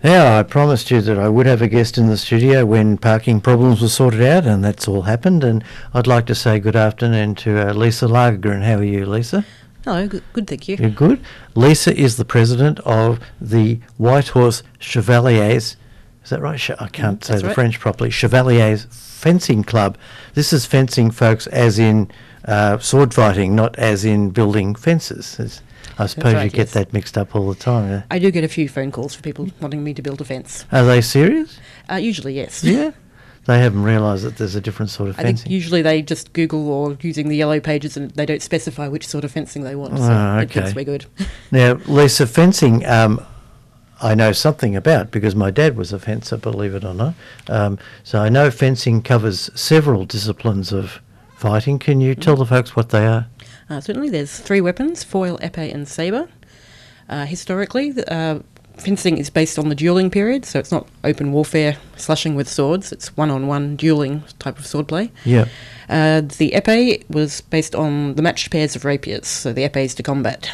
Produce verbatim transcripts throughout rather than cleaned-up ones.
Now, I promised you that I would have a guest in the studio when parking problems were sorted out, and that's all happened. And I'd like to say good afternoon to uh, Lisa Lagergren. How are you, Lisa? Hello, good, good, thank you. You're good. Lisa is the president of the Whitehorse Chevaliers. Is that right? I can't mm, say the right. French properly. Chevaliers Fencing Club. This is fencing, folks, as in uh, sword fighting, not as in building fences. It's, I suppose right, you get yes. that mixed up all the time. Yeah? I do get a few phone calls for people wanting me to build a fence. Are they serious? Uh, usually, yes. Yeah? They haven't realised that there's a different sort of I fencing? Think usually they just Google or using the yellow pages and they don't specify which sort of fencing they want. Oh, so okay. it thinks we're good. Now, Lisa, fencing um, I know something about because my dad was a fencer, believe it or not. Um, so I know fencing covers several disciplines of fighting. Can you tell the folks what they are? Uh, certainly, there's three weapons, foil, épée and sabre. Uh, historically, uh, fencing is based on the duelling period, so it's not open warfare slashing with swords, it's one-on-one duelling type of swordplay. Yeah. Uh, the épée was based on the matched pairs of rapiers, so the épées de combat.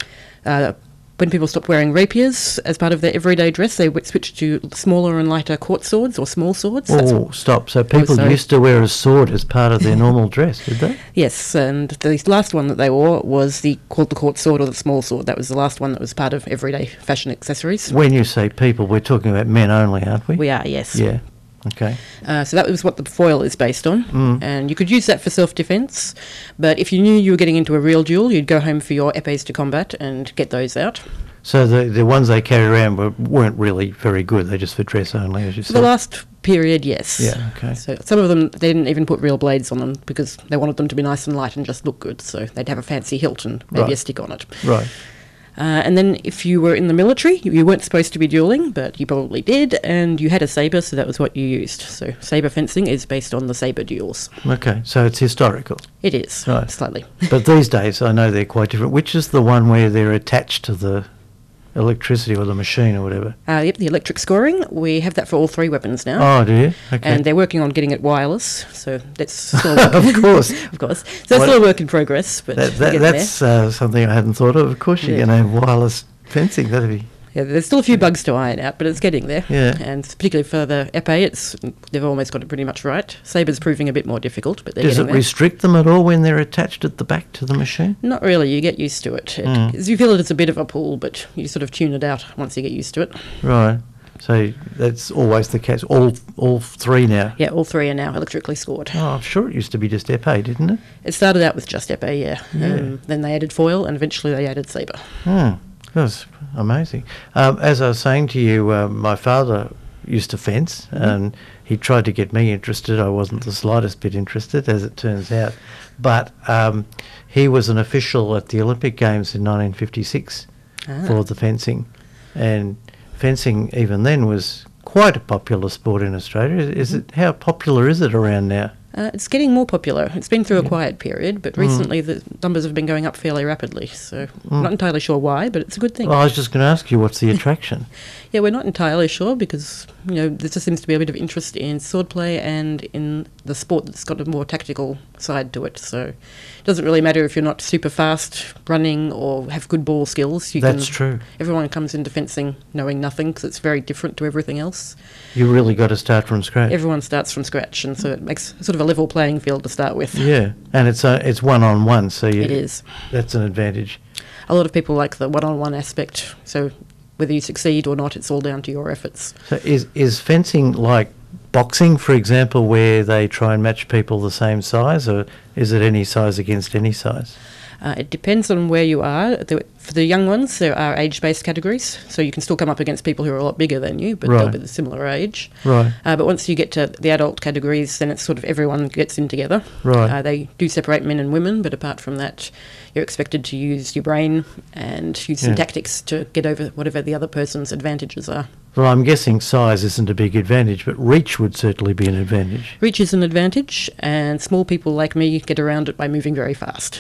Uh, When people stopped wearing rapiers as part of their everyday dress, they w- switched to smaller and lighter court swords or small swords. Oh, That's stop. So people oh, used to wear a sword as part of their normal dress, did they? Yes, and the last one that they wore was the called the court sword or the small sword. That was the last one that was part of everyday fashion accessories. When you say people, we're talking about men only, aren't we? We are, yes. Yeah. Okay. Uh, so that was what the foil is based on, mm. and you could use that for self-defence, but if you knew you were getting into a real duel, you'd go home for your épées de combat and get those out. So the the ones they carried around were, weren't really very good, they're just for dress only, as you For said? the last period, yes. Yeah, okay. So some of them, they didn't even put real blades on them because they wanted them to be nice and light and just look good, so they'd have a fancy hilt and maybe right. a stick on it. Right. Uh, and then if you were in the military, you weren't supposed to be duelling, but you probably did, and you had a sabre, so that was what you used. So sabre fencing is based on the sabre duels. Okay, so it's historical. It is, right. slightly. But these days, I know they're quite different. Which is the one where they're attached to the electricity or the machine or whatever? Uh, yep, the electric scoring. We have that for all three weapons now. Oh, do you? Okay. And they're working on getting it wireless, so that's still of course. of course. So it's still a work in progress, but that, that, that's uh, something I hadn't thought of. Of course, you're yeah. going to have wireless fencing. That'd be. Yeah, there's still a few bugs to iron out, but it's getting there. Yeah. And particularly for the épée, it's they've almost got it pretty much right. Sabre's proving a bit more difficult, but they're Does getting it there. restrict them at all when they're attached at the back to the machine? Not really. You get used to it. it Mm. You feel it as a bit of a pull, but you sort of tune it out once you get used to it. Right. So that's always the case. All all three now? Yeah, all three are now electrically scored. Oh, I'm sure it used to be just épée, didn't it? It started out with just épée, yeah. Yeah. Um, then they added foil, and eventually they added sabre. Hmm. That's amazing. Um, as I was saying to you, uh, my father used to fence, Mm-hmm. and he tried to get me interested. I wasn't the slightest bit interested, as it turns out. But um, he was an official at the Olympic Games in nineteen fifty-six Ah. for the fencing. And fencing, even then, was quite a popular sport in Australia. Is Mm-hmm. it? How popular is it around now? Uh, it's getting more popular. It's been through Yeah. a quiet period, but Mm. recently the numbers have been going up fairly rapidly. So Mm. I'm not entirely sure why, but it's a good thing. Well, I was just going to ask you, what's the attraction? Yeah, we're not entirely sure because, you know, there just seems to be a bit of interest in swordplay and in the sport that's got a more tactical side to it. So it doesn't really matter if you're not super fast running or have good ball skills. You That's can, true. Everyone comes into fencing knowing nothing because it's very different to everything else. You really got to start from scratch. Everyone starts from scratch, and so it makes sort of a level playing field to start with. Yeah, and it's uh, it's one on one, so you, It is. That's an advantage. A lot of people like the one-on-one aspect, so whether you succeed or not, it's all down to your efforts. So is is fencing like boxing, for example, where they try and match people the same size, or is it any size against any size? Uh, it depends on where you are. The, for the young ones, there are age-based categories, so you can still come up against people who are a lot bigger than you, but Right. they'll be the similar age. Right. Uh, but once you get to the adult categories, then it's sort of everyone gets in together. Right. Uh, they do separate men and women, but apart from that, you're expected to use your brain and use some Yeah. tactics to get over whatever the other person's advantages are. Well, I'm guessing size isn't a big advantage, but reach would certainly be an advantage. Reach is an advantage, and small people like me get around it by moving very fast.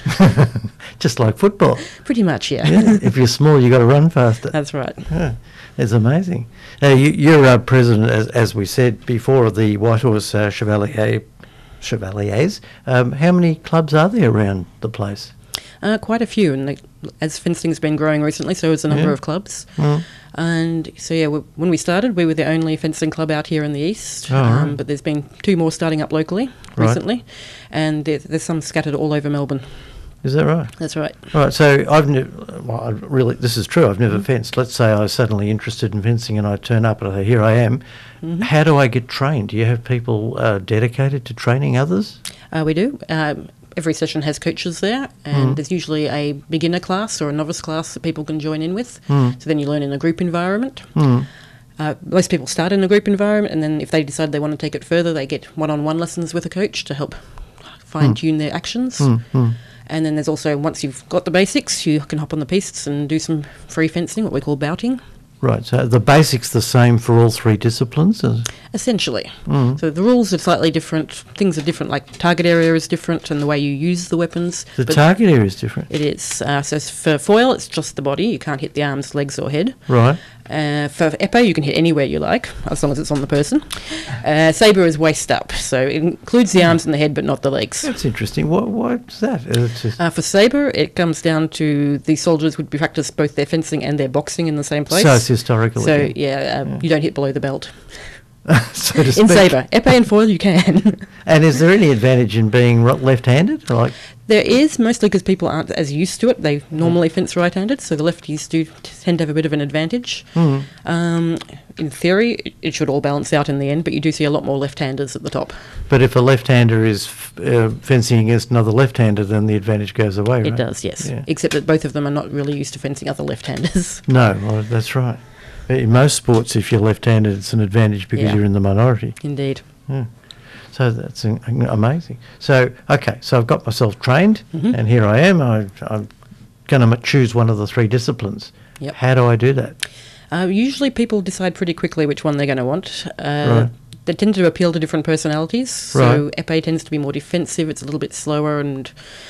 Just like football. Pretty much, yeah. Yeah. If you're small, you've got to run faster. That's right. Yeah, it's amazing. Now, you, you're uh, president, as, as we said before, of the Whitehorse uh, Chevalier, Chevaliers. Um, how many clubs are there around the place? Uh, quite a few, and they, as fencing's been growing recently, so has a number Yeah. of clubs. Mm. And so, yeah, we, when we started, we were the only fencing club out here in the east. Oh, um, right. But there's been two more starting up locally Right. recently, and there, there's some scattered all over Melbourne. Is that right? That's right. Right, so I've never, well, I really, this is true, I've never fenced. Let's say I was suddenly interested in fencing and I turn up and I say, here I am. Mhm. How do I get trained? Do you have people uh, dedicated to training others? Uh, we do. Um, every session has coaches there, and Mm. there's usually a beginner class or a novice class that people can join in with. Mm. So then you learn in a group environment. Mm. Uh, most people start in a group environment, and then if they decide they want to take it further, they get one-on-one lessons with a coach to help fine-tune their actions. Mm. Mm. And then there's also, once you've got the basics, you can hop on the pistes and do some free fencing, what we call bouting. Right, so the basics the same for all three disciplines? Is- Essentially. Mm. So the rules are slightly different, things are different, like target area is different and the way you use the weapons. The but target area is different. it is. Uh, so s- for foil, it's just the body, you can't hit the arms, legs or head. Right. Uh, for epee, you can hit anywhere you like, as long as it's on the person. Uh, sabre is waist up, so it includes the arms and the head, but not the legs. That's interesting. Why, why is that? It's just, Uh, for sabre, it comes down to the soldiers would be practice both their fencing and their boxing in the same place. so it's historical. So, again. yeah, um, Yeah. you don't hit below the belt. so to In speak. sabre. Epee and foil, you can. And is there any advantage in being ro- left-handed? Like, There is, mostly because people aren't as used to it. They normally fence right-handed, so the lefties do tend to have a bit of an advantage. mm, Um, in theory, it- it should all balance out in the end, but you do see a lot more left-handers at the top. but if a left-hander is f- uh, fencing against another left-hander, then the advantage goes away, right? It does, yes. Yeah. Except that both of them are not really used to fencing other left-handers. No, well, that's right. In most sports, if you're left-handed, it's an advantage because Yeah. you're in the minority. Indeed. Yeah. So that's an, amazing. So, okay, so I've got myself trained, Mhm. and here I am. I, I'm going to choose one of the three disciplines. Yep. How do I do that? Uh, usually people decide pretty quickly which one they're going to want. Uh, Right. They tend to appeal to different personalities. So Right. epee tends to be more defensive. It's a little bit slower, and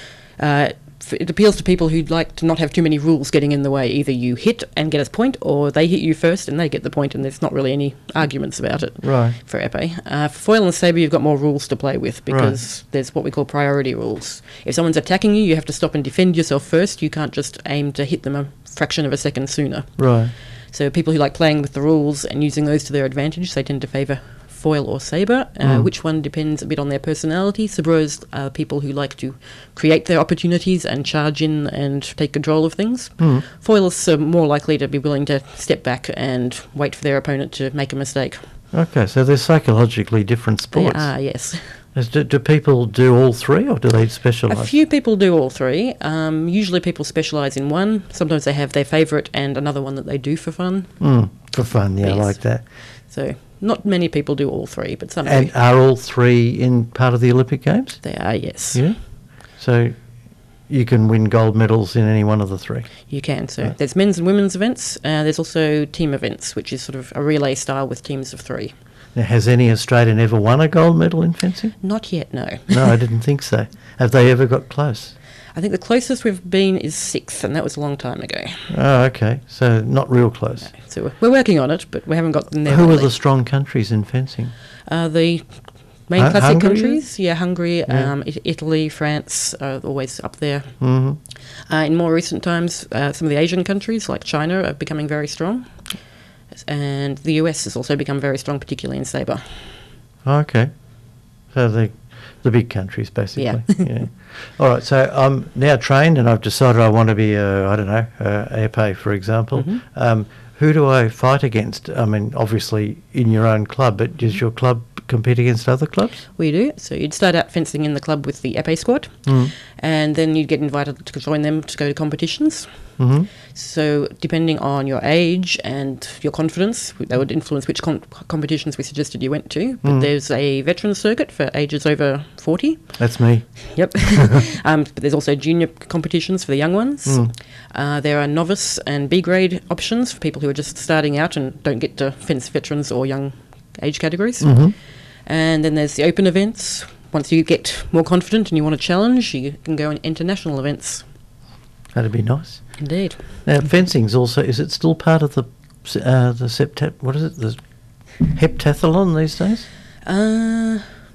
uh, f- it appeals to people who'd like to not have too many rules getting in the way. Either you hit and get a point, or they hit you first and they get the point, and there's not really any arguments about it. Right. For epee. Uh, for foil and sabre, you've got more rules to play with because there's what we call priority rules. If someone's attacking you, you have to stop and defend yourself first. You can't just aim to hit them a fraction of a second sooner. Right. So people who like playing with the rules and using those to their advantage, they tend to favour foil or sabre. Uh, Mm. Which one depends a bit on their personality. Sabros are people who like to create their opportunities and charge in and take control of things. Mm. Foilists are more likely to be willing to step back and wait for their opponent to make a mistake. Okay, so they're psychologically different sports. They are, yes. Is- Do, do people do all three, or do they A specialise? few people do all three. Um, usually people specialise in one. Sometimes they have their favourite and another one that they do for fun. Mm, for fun, yeah, I Yes. like that. So not many people do all three, but some And do. are all three in part of the Olympic Games? They are, yes. Yeah. So you can win gold medals in any one of the three. You can. So Right. there's men's and women's events. Uh, there's also team events, which is sort of a relay style with teams of three. Now, has any Australian ever won a gold medal in fencing? Not yet, no. No, I didn't think so. Have they ever got close? I think the closest we've been is sixth, and that was a long time ago. Oh, okay. So not real close. So we're, we're working on it, but we haven't got them there. Who are really. the strong countries in fencing? Uh, the main Hu- classic Hungary? countries? Yeah, Hungary, Yeah. Um, It- Italy, France are always up there. hmm Uh, in more recent times, uh, some of the Asian countries, like China, are becoming very strong. And the U S has also become very strong, particularly in sabre. Okay. So the the big countries, basically. Yeah. yeah. All right. So I'm now trained, and I've decided I want to be a, I don't know, a epee, for example. Mhm. Um, who do I fight against? I mean, obviously in your own club, but does your club compete against other clubs? We do. So you'd start out fencing in the club with the epee squad, Mm. and then you'd get invited to join them to go to competitions. Mm-hmm. So depending on your age and your confidence, that would influence which com- competitions we suggested you went to. But Mm. there's a veteran circuit for ages over forty. That's me. Yep. um, but there's also junior competitions for the young ones. Mm. Uh, there are novice and B grade options for people who are just starting out and don't get to fence veterans or young age categories. Mm-hmm. And then there's the open events. Once you get more confident and you want to challenge, you can go in international events. That'd be nice. Indeed. Now, fencing's also, is it still part of the, uh, the septet, what is it, the heptathlon these days? Uh,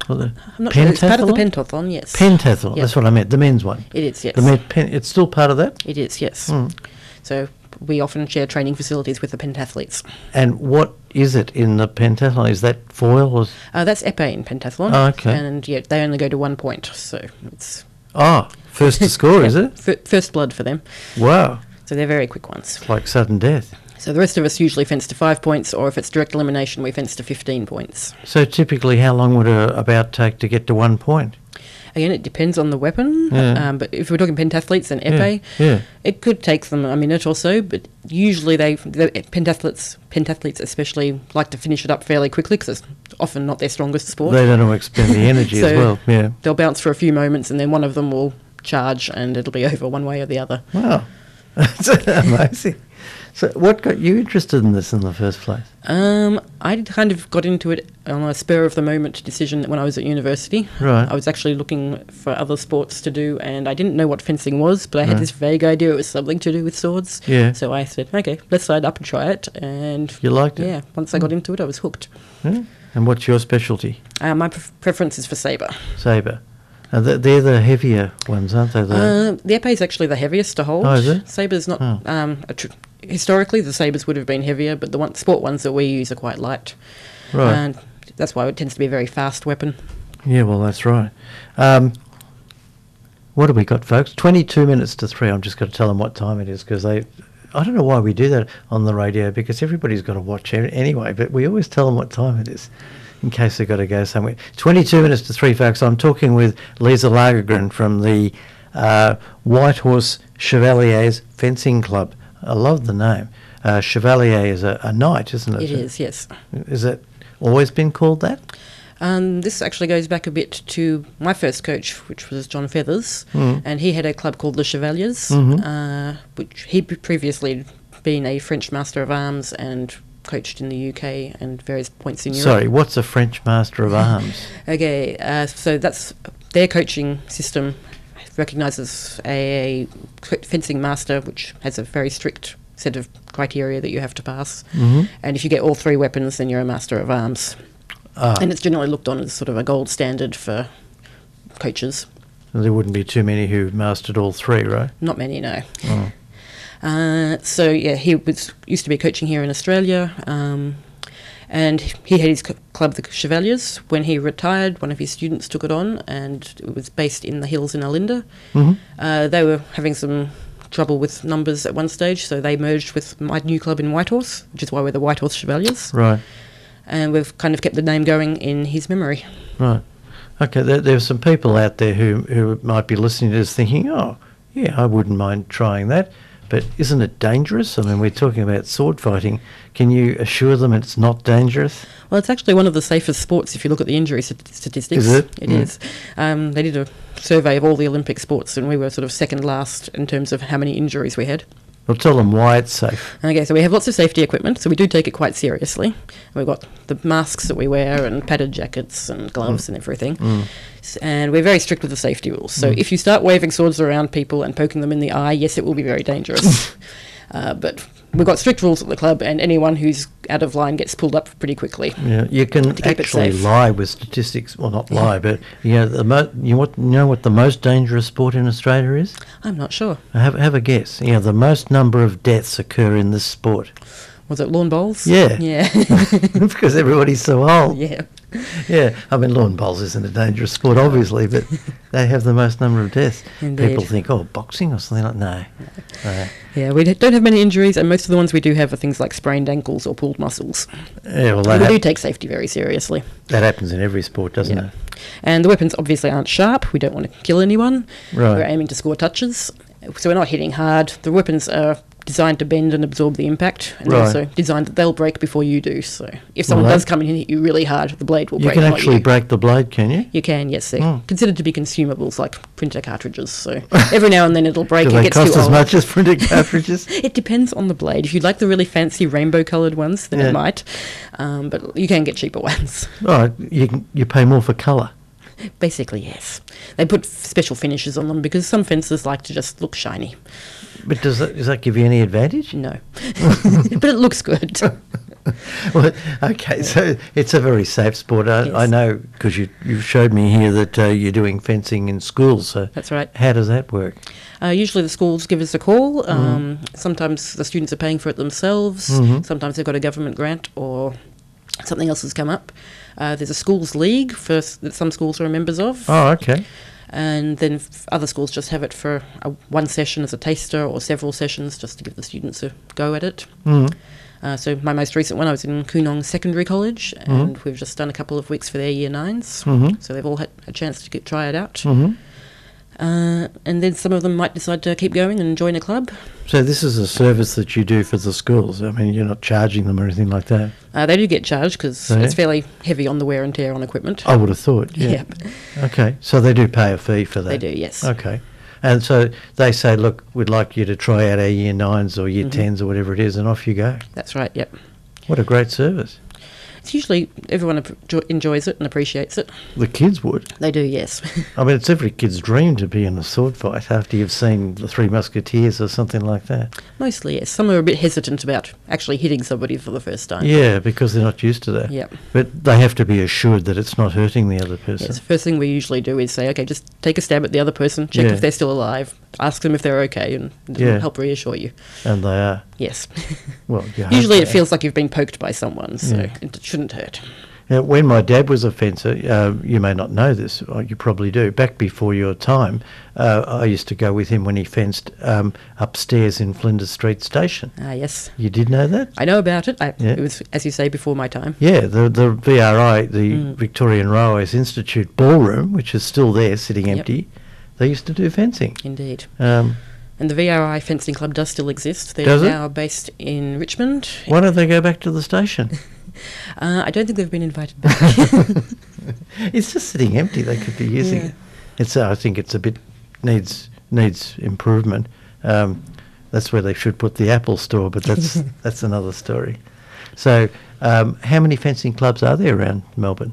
Well, the I'm not sure. It's part of the pentathlon, yes. Pentathlon, Yep. that's what I meant, the men's one. It is, yes. The men, pen, it's still part of that? It is, yes. Mm. So we often share training facilities with the pentathletes. And what is it in the pentathlon? Is that foil? Or Uh, that's épée in pentathlon. Oh, okay. And yeah, they only go to one point, so it's... Oh, first to score, yeah, is it? F- first blood for them. Wow. So they're very quick ones. It's like sudden death. So the rest of us usually fence to five points, or if it's direct elimination, we fence to fifteen points. So typically how long would a, a bout take to get to one point? Again, it depends on the weapon, Yeah. um, but if we're talking pentathletes and épée, Yeah, yeah. it could take them a minute or so, but usually they, the pentathletes, pentathletes especially, like to finish it up fairly quickly because it's often not their strongest sport. They don't know expend the energy as So well, yeah. They'll bounce for a few moments and then one of them will charge and it'll be over one way or the other. Wow. That's amazing. So what got you interested in this in the first place? Um, I kind of got into it on a spur of the moment decision when I was at university. Right. I was actually looking for other sports to do, and I didn't know what fencing was, but I had Right. this vague idea it was something to do with swords. Yeah. So I said, okay, let's sign up and try it. And You liked it? yeah, once I got into it, I was hooked. Yeah. And what's your specialty? Uh, my pref- preference is for sabre. Sabre. Uh, th- they're the heavier ones, aren't they? The, Uh, the épée is actually the heaviest to hold. Oh, is it? Sabre's not... Oh. Um, a tr- historically, the sabres would have been heavier, but the one, sport ones that we use are quite light. right. And that's why it tends to be a very fast weapon. Yeah, well, that's right. Um, what have we got, folks? twenty-two minutes to three. I'm just going to tell them what time it is because they... I don't know why we do that on the radio because everybody's got to watch it anyway, but we always tell them what time it is in case they've got to go somewhere. twenty-two minutes to three, folks. I'm talking with Lisa Lagergren from the uh, Whitehorse Chevaliers Fencing Club. I love the name. Uh, Chevalier is a, a knight, isn't it? It is, yes. Is it always been called that? Um, this actually goes back a bit to my first coach, which was John Feathers, Mm. and he had a club called the Chevaliers, Mhm. uh, which he previously been a French Master of Arms and coached in the U K and various points in Europe. Sorry, what's a French Master of Arms? Okay, uh, so that's their coaching system recognises a fencing master, which has a very strict set of criteria that you have to pass. Mhm. And if you get all three weapons, then you're a Master of Arms. Ah, And it's generally looked on as sort of a gold standard for coaches. there wouldn't be too many who mastered all three, right? Not many, no. Oh. Uh, so yeah, he was used to be coaching here in Australia, um, and he had his c- club, the Chevaliers. When he retired, one of his students took it on, and it was based in the hills in Alinda. hmm Uh, they were having some trouble with numbers at one stage, so they merged with my new club in Whitehorse, which is why we're the Whitehorse Chevaliers. Right, And we've kind of kept the name going in his memory. right. Okay, there, there's some people out there who, who might be listening to this thinking, oh, yeah, I wouldn't mind trying that. But isn't it dangerous? I mean, we're talking about sword fighting. Can you assure them it's not dangerous? Well, it's actually one of the safest sports if you look at the injury stat- statistics. Is it? It Mm. is. Um, they did a survey of all the Olympic sports, and we were sort of second last in terms of how many injuries we had. Well, tell them why it's safe. Okay, so we have lots of safety equipment, so we do take it quite seriously. We've got the masks that we wear and padded jackets and gloves and everything. Mm. S- And we're very strict with the safety rules. So Mm. if you start waving swords around people and poking them in the eye, yes, it will be very dangerous. uh, but we've got strict rules at the club, and anyone who's out of line gets pulled up pretty quickly. Yeah, you can To keep it actually safe. lie with statistics. Well, not lie, but you know, the mo- you, what, you know what the most dangerous sport in Australia is? I'm not sure. Have, have a guess. You know, the most number of deaths occur in this sport. Was it lawn bowls? Yeah. Yeah. Because everybody's so old. yeah. Yeah, I mean, lawn bowls isn't a dangerous sport, obviously, but they have the most number of deaths. Indeed. People think, oh, boxing or something like no. Uh, Yeah, we d- don't have many injuries, and most of the ones we do have are things like sprained ankles or pulled muscles. yeah, well, we that, do hap- take safety very seriously. that happens in every sport, doesn't Yeah. it? And the weapons obviously aren't sharp. We don't want to kill anyone. Right. We're aiming to score touches. So we're not hitting hard. The weapons are designed to bend and absorb the impact, and Right. also designed that they'll break before you do. So if someone Well, does that- come in and hit you really hard, the blade will You break. can not actually you. break the blade, can you? You can, yes. They're Oh. considered to be consumables, like printer cartridges. So every now and then it'll break. Do It they gets cost too as old. much as printed cartridges? It depends on the blade. If you like the really fancy rainbow-coloured ones, then Yeah. it might. Um, but you can get cheaper ones. Oh, you can, you pay more for colour. Basically, yes. They put f- special finishes on them because some fencers like to just look shiny. But does that, does that give you any advantage? No. But it looks good. Well, okay, so it's a very safe sport. I, Yes. I know because you you showed me here that uh, you're doing fencing in schools. So That's right. how does that work? Uh, usually the schools give us a call. Um, Sometimes the students are paying for it themselves. Mhm. Sometimes they've got a government grant or something else has come up. Uh, there's a schools league for s- that some schools are members of. Oh, okay. And then f- other schools just have it for a, one session as a taster or several sessions just to give the students a go at it. Mm. Uh, so my most recent one, I was in Koonong Secondary College, and we've just done a couple of weeks for their year nines. Mhm. So they've all had a chance to get, try it out. Mhm. Uh, and then some of them might decide to keep going and join a club. So this is a service that you do for the schools. I mean, you're not charging them or anything like that. Uh, they do get charged because Oh, yeah? it's fairly heavy on the wear and tear on equipment. I would have thought. Yeah. Yep. Okay. So they do pay a fee for that. They do, yes. Okay. And so they say, look, we'd like you to try out our year nines or year Mhm. tens or whatever it is, and off you go. That's right, yep. What a great service. It's usually everyone ap- enjoys it and appreciates it. The kids would. They do, yes. I mean, it's every kid's dream to be in a sword fight after you've seen The Three Musketeers or something like that. Mostly, yes. Some are a bit hesitant about actually hitting somebody for the first time. Yeah, because they're not used to that. Yep. But they have to be assured that it's not hurting the other person. Yes, the first thing we usually do is say, okay, just take a stab at the other person, check Yeah. if they're still alive, ask them if they're okay, and it'll Yeah. help reassure you. And they are. Yes. Well, you hope Usually they it are. feels like you've been poked by someone, so Yeah. it shouldn't hurt. Now, when my dad was a fencer, uh, you may not know this, or you probably do, back before your time, uh, I used to go with him when he fenced um, upstairs in Flinders Street Station. Ah, yes. You did know that? I know about it. I, Yeah. It was, as you say, before my time. Yeah, the, the V R I, the Mm. Victorian Railways Institute ballroom, which is still there sitting Yep. empty, they used to do fencing. Indeed. Um, And the V R I Fencing Club does still exist. They're Does it? now based in Richmond. why don't they go back to the station? Uh, I don't think they've been invited back. It's just sitting empty. They could be using Yeah. it. It's. Uh, I think it's a bit needs needs improvement. Um, that's where they should put the Apple store, but that's that's another story. So, um, how many fencing clubs are there around Melbourne?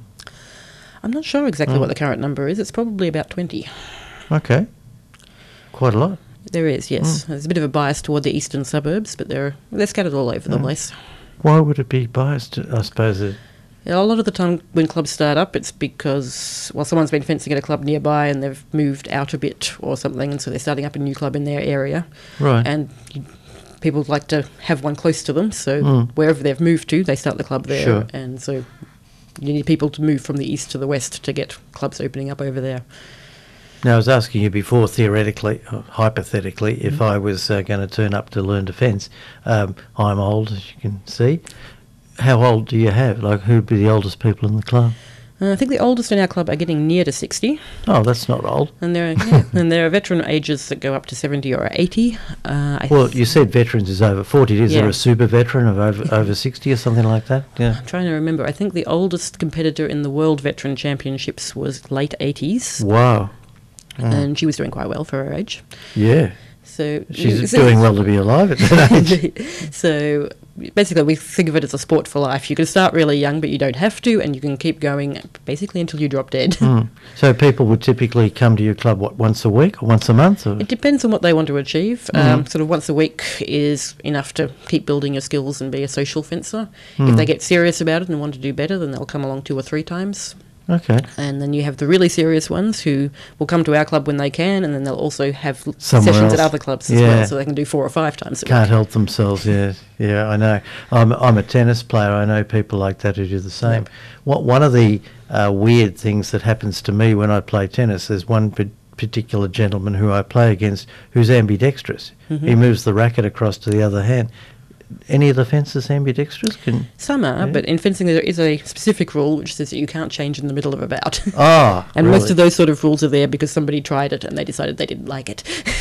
I'm not sure exactly Mm. what the current number is. It's probably about twenty. Okay, quite a lot. There is, yes. There's a bit of a bias toward the eastern suburbs, but they're they're scattered all over the Mm. place. Why would it be biased? I suppose. It, Yeah, a lot of the time when clubs start up, it's because, well, someone's been fencing at a club nearby and they've moved out a bit or something, and so they're starting up a new club in their area. right. And you, people like to have one close to them, so Mm. wherever they've moved to, they start the club there. Sure. And so you need people to move from the east to the west to get clubs opening up over there. Now, I was asking you before, theoretically, or hypothetically, if Mm-hmm. I was uh, going to turn up to learn to fence. Um, I'm old, as you can see. How old do you have? Like, who'd be the oldest people in the club? Uh, I think the oldest in our club are getting near to sixty, Oh, that's not old. and there are, yeah, and there are veteran ages that go up to seventy or eighty. Uh, I Well, you said veterans is over forty. Is there Yeah. a super veteran of over over sixty or something like that? Yeah. I'm trying to remember. I think the oldest competitor in the World Veteran Championships was late eighties, Wow. Mm. and she was doing quite well for her age. Yeah. So She's so- doing well to be alive at that age. So basically, we think of it as a sport for life. You can start really young, but you don't have to, and you can keep going basically until you drop dead. Mm. So people would typically come to your club, what, once a week or once a month? Or? It depends on what they want to achieve. Mhm. Um, sort of once a week is enough to keep building your skills and be a social fencer. If Mm. they get serious about it and want to do better, then they'll come along two or three times. Okay. And then you have the really serious ones who will come to our club when they can, and then they'll also have l- Somewhere sessions else. at other clubs as Yeah. well, so they can do four or five times a Can't week. help themselves, yeah. Yeah, I know. I'm, I'm a tennis player. I know people like that who do the same. Yep. What One of the uh, weird things that happens to me when I play tennis, there's one pa- particular gentleman who I play against who's ambidextrous. Mhm. He moves the racket across to the other hand. Any of the fencers ambidextrous? Can Some are, Yeah. but in fencing there is a specific rule which says that you can't change in the middle of a bout. Ah, And really? most of those sort of rules are there because somebody tried it and they decided they didn't like it.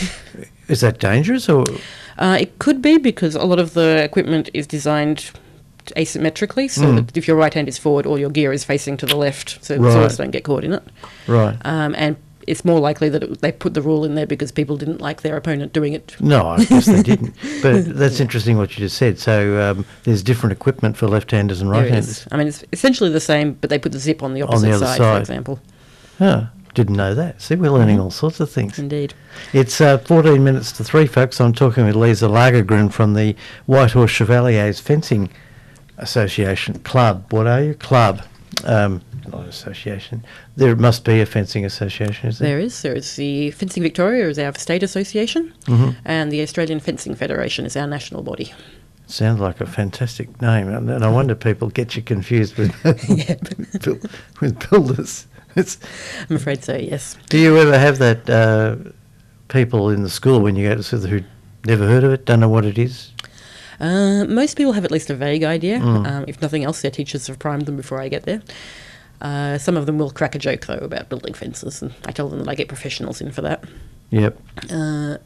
Is that dangerous or? Uh, it could be because a lot of the equipment is designed asymmetrically, so Mm. that if your right hand is forward, all your gear is facing to the left, so Right. swords don't get caught in it. Right. Um, and it's more likely that it, they put the rule in there because people didn't like their opponent doing it. No, I guess they didn't. But that's interesting what you just said. So um, there's different equipment for left-handers and There right-handers. is. I mean, it's essentially the same, but they put the zip on the On opposite the other side, side. for example. Oh, didn't know that. See, we're learning Mhm. all sorts of things. Indeed. It's uh, fourteen minutes to three, folks. I'm talking with Lisa Lagergren from the Whitehorse Chevaliers Fencing association, club. What are you? Club. Um, not association. There must be a fencing association, is there? There is. There is the Fencing Victoria is our state association, Mm-hmm. and the Australian Fencing Federation is our national body. Sounds like a fantastic name, and and I wonder people get you confused with Yeah. buil- with builders. It's, I'm afraid so, yes. do you ever have that uh, people in the school when you go to school who never heard of it, don't know what it is? Uh, most people have at least a vague idea. Mm. Um, if nothing else, their teachers have primed them before I get there. Uh, some of them will crack a joke, though, about building fences, and I tell them that I get professionals in for that. Yep. Uh,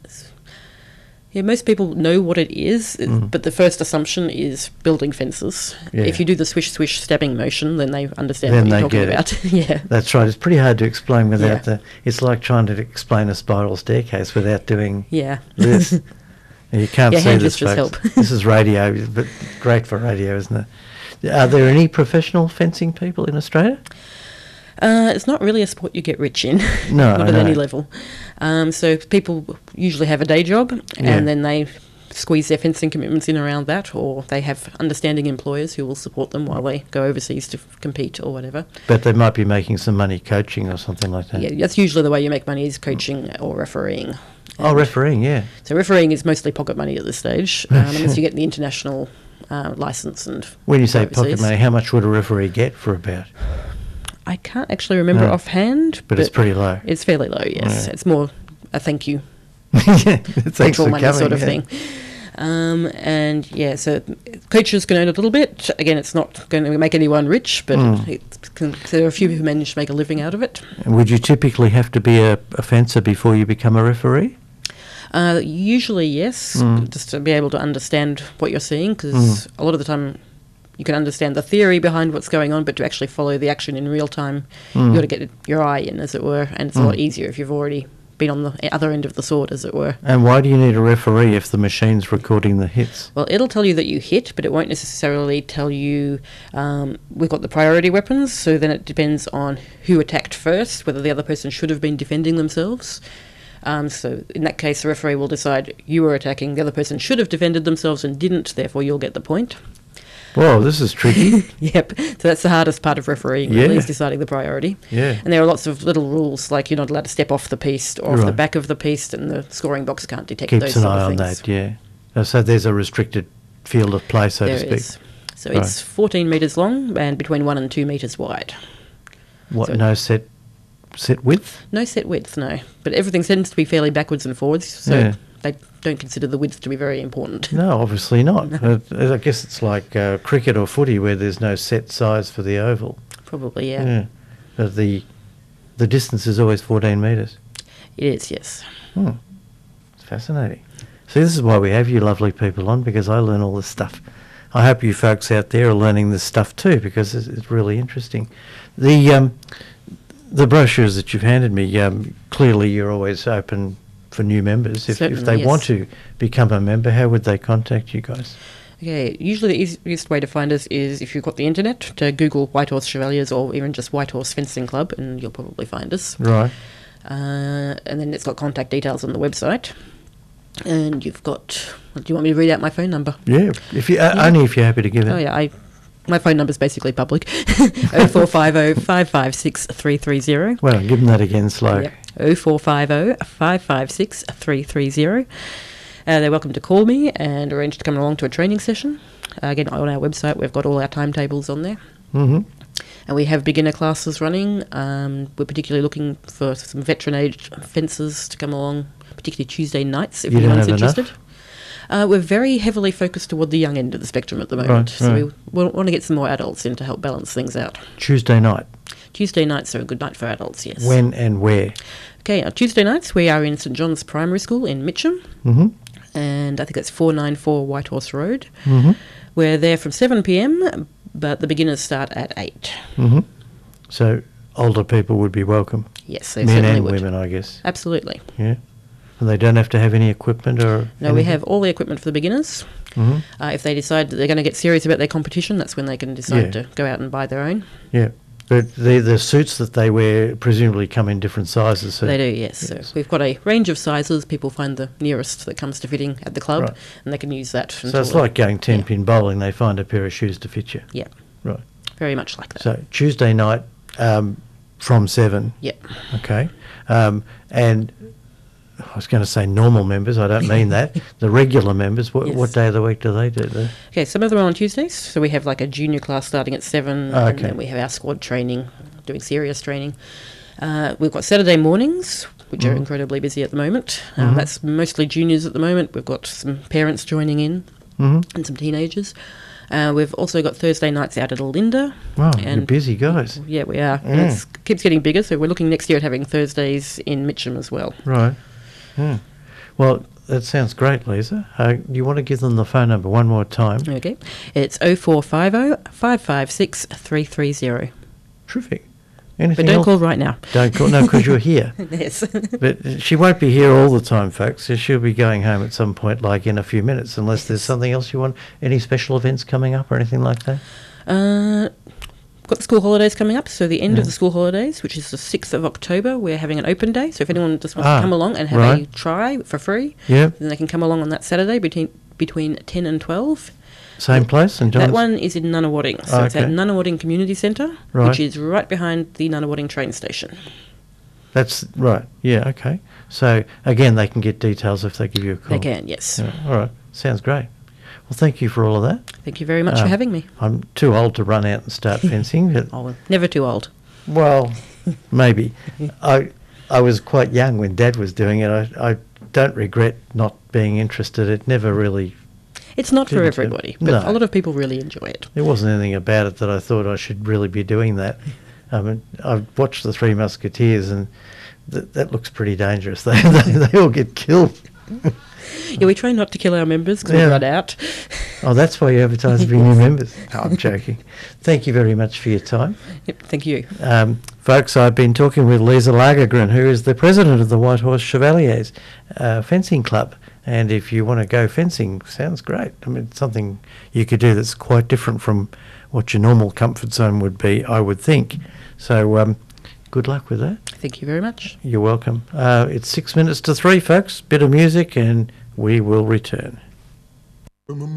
yeah, most people know what it is, Mm. but the first assumption is building fences. Yeah. If you do the swish-swish stabbing motion, then they understand Then what they you're talking get about. Yeah. That's right. It's pretty hard to explain without Yeah. the. It's like trying to explain a spiral staircase without doing Yeah. this. You can't Yeah, see hand this, gestures folks. help. This is radio, but great for radio, isn't it? Are there any professional fencing people in Australia? Uh, it's not really a sport you get rich in, No, not I at know. any level. Um, so people usually have a day job, Yeah. and then they squeeze their fencing commitments in around that, or they have understanding employers who will support them while they go overseas to f- compete or whatever. But they might be making some money coaching or something like that. Yeah, that's usually the way you make money, is coaching or refereeing. Oh, And refereeing, yeah. So refereeing is mostly pocket money at this stage, um, unless you get the international uh, license. And When you say go pocket overseas. money, how much would a referee get for a bout? I can't actually remember No. offhand, But, it's pretty low. it's fairly low. Yes, Yeah. it's more a thank you. Yeah, thanks Petrol for money coming, sort of yeah. thing. Um, and yeah, so coaches can earn a little bit. Again, it's not going to make anyone rich, but Mm. it can, there are a few who manage to make a living out of it. And would you typically have to be a, a fencer before you become a referee? Uh, usually, yes, Mm. just to be able to understand what you're seeing, because Mm. a lot of the time you can understand the theory behind what's going on, but to actually follow the action in real time, Mm. you've got to get your eye in, as it were, and it's a Mm. lot easier if you've already been on the other end of the sword, as it were. And why do you need a referee if the machine's recording the hits? Well, it'll tell you that you hit, but it won't necessarily tell you. Um, we've got the priority weapons, so then it depends on who attacked first, whether the other person should have been defending themselves. Um, so in that case, the referee will decide you were attacking, the other person should have defended themselves and didn't, therefore you'll get the point. Whoa, this is tricky. Yep. So that's the hardest part of refereeing, really, Yeah. is deciding the priority. Yeah. And there are lots of little rules, like you're not allowed to step off the piste or off the Right. back of the piste, and the scoring box can't detect Keeps those an sort eye of on things. that, yeah. Uh, So there's a restricted field of play, so There to speak. is. So Right. it's fourteen metres long and between one and two metres wide. What, So- no set set width? No set width, no. But everything tends to be fairly backwards and forwards, so Yeah. they don't consider the width to be very important. No, obviously not. Uh, I guess it's like uh, cricket or footy where there's no set size for the oval. Probably, yeah. But the the distance is always fourteen metres. It is, yes. Hmm. It's fascinating. See, this is why we have you lovely people on, because I learn all this stuff. I hope you folks out there are learning this stuff too, because it's, it's really interesting. The um, the brochures that you've handed me, um, clearly you're always open for new members. If, if Certainly, they yes. want to become a member, how would they contact you guys? Okay, usually the easiest way to find us is if you've got the internet, to Google Whitehorse Chevaliers or even just Whitehorse Fencing Club, and you'll probably find us. Right. Uh, and then it's got contact details on the website. And you've got... Do you want me to read out my phone number? Yeah. If you uh, Yeah. only if you're happy to give it. Oh, yeah, I... My phone number's basically public. oh four five oh, five five six, three three zero. Well, give them that again slow. Yeah. oh four five oh, five five six, three three zero. Uh, they're welcome to call me and arrange to come along to a training session. Uh, again, on our website, we've got all our timetables on there. Mm-hmm. And we have beginner classes running. Um, we're particularly looking for some veteran-age fencers to come along, particularly Tuesday nights, if You don't anyone's have interested. enough? Uh, we're very heavily focused toward the young end of the spectrum at the moment. Right, so right. we w- want to get some more adults in to help balance things out. Tuesday night. Tuesday nights are a good night for adults, yes. When and where? Okay, on Tuesday nights we are in St John's Primary School in Mitcham, Mm-hmm. and I think that's four ninety-four Whitehorse Road. Mm-hmm. We're there from seven p m, but the beginners start at eight. Mm-hmm. So older people would be welcome. Yes, they Men certainly and would. women, I guess. Absolutely. Yeah. And they don't have to have any equipment or... No, we anything? have all the equipment for the beginners. Mm-hmm. Uh, if they decide that they're going to get serious about their competition, that's when they can decide Yeah. to go out and buy their own. Yeah. But the the suits that they wear presumably come in different sizes. So they do, yes. yes. So we've got a range of sizes. People find the nearest that comes to fitting at the club, right. and they can use that. So it's like going ten-pin yeah. bowling. They find a pair of shoes to fit you. Yeah. Right. Very much like that. So Tuesday night um, from seven. Yep. Okay. Um, and I was going to say normal members. I don't mean that. The regular members. What, yes. what day of the week do they do? They? Okay, some of them are on Tuesdays. So we have like a junior class starting at seven, oh, okay. and then we have our squad training, doing serious training. Uh, we've got Saturday mornings, which mm. are incredibly busy at the moment. Um, mm-hmm. That's mostly juniors at the moment. We've got some parents joining in mm-hmm. and some teenagers. Uh, we've also got Thursday nights out at Alinda. Wow, and you're busy guys. Yeah, we are. Mm. And it keeps getting bigger, so we're looking next year at having Thursdays in Mitcham as well. Right. Yeah. Well, that sounds great, Lisa. Uh, you want to give them the phone number one more time? Okay. It's oh four five oh, five five six, three three oh. Terrific. Anything but don't else? call right now. Don't call, no, because you're here. Yes. But she won't be here all the time, folks. So she'll be going home at some point, like in a few minutes, unless there's something else you want. Any special events coming up or anything like that? Uh, got the school holidays coming up. So the end yeah. of the school holidays, which is the sixth of October, we're having an open day. So if anyone just wants ah, to come along and have right. a try for free, yep. then they can come along on that Saturday between between ten and twelve. Same place? And that one is in Nunawading. So oh, it's okay. at Nunawading Community Centre, right. which is right behind the Nunawading train station. That's right. Yeah, okay. So, again, they can get details if they give you a call. They can, yes. Yeah, all right. Sounds great. Well, thank you for all of that. Thank you very much um, for having me. I'm too old to run out and start fencing. But oh, never too old. Well, maybe. I I was quite young when Dad was doing it. I, I don't regret not being interested. It never really... It's not for everybody, but no. a lot of people really enjoy it. There wasn't anything about it that I thought I should really be doing that. I mean, I've watched The Three Musketeers, and th- that looks pretty dangerous. They, they they all get killed. Yeah, we try not to kill our members because yeah. we run out. Oh, that's why you advertise for new members. No, I'm joking. Thank you very much for your time. Yep, thank you. Um, folks, I've been talking with Lisa Lagergren, who is the president of the White Horse Chevaliers uh, Fencing Club. And if you want to go fencing, sounds great. I mean, it's something you could do that's quite different from what your normal comfort zone would be, I would think. So um, good luck with that. Thank you very much. You're welcome. Uh, it's six minutes to three, folks. Bit of music and we will return.